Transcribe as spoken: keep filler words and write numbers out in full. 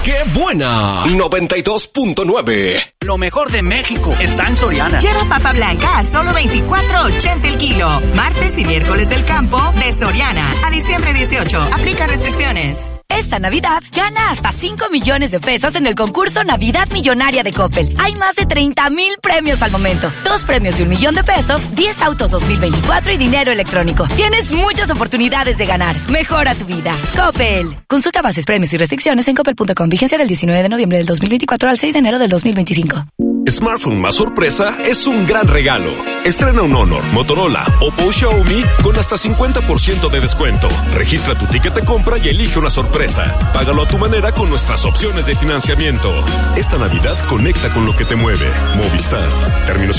¡Qué buena! noventa y dos punto nueve. Lo mejor de México está en Soriana. Lleva papa blanca a solo veinticuatro ochenta el kilo. Martes y miércoles del campo de Soriana. A diciembre dieciocho. Aplica restricciones. Esta Navidad gana hasta cinco millones de pesos en el concurso Navidad Millonaria de Coppel. Hay más de treinta mil premios al momento. Dos premios de un millón de pesos, diez autos dos mil veinticuatro y dinero electrónico. Tienes muchas oportunidades de ganar. Mejora tu vida. Coppel. Consulta bases, premios y restricciones en coppel punto com. Vigencia del diecinueve de noviembre del dos mil veinticuatro al seis de enero del dos mil veinticinco. Smartphone más sorpresa es un gran regalo. Estrena un Honor, Motorola, Oppo o Xiaomi con hasta cincuenta por ciento de descuento. Registra tu ticket de compra y elige una sorpresa. Págalo a tu manera con nuestras opciones de financiamiento. Esta Navidad conecta con lo que te mueve. Movistar. Términos y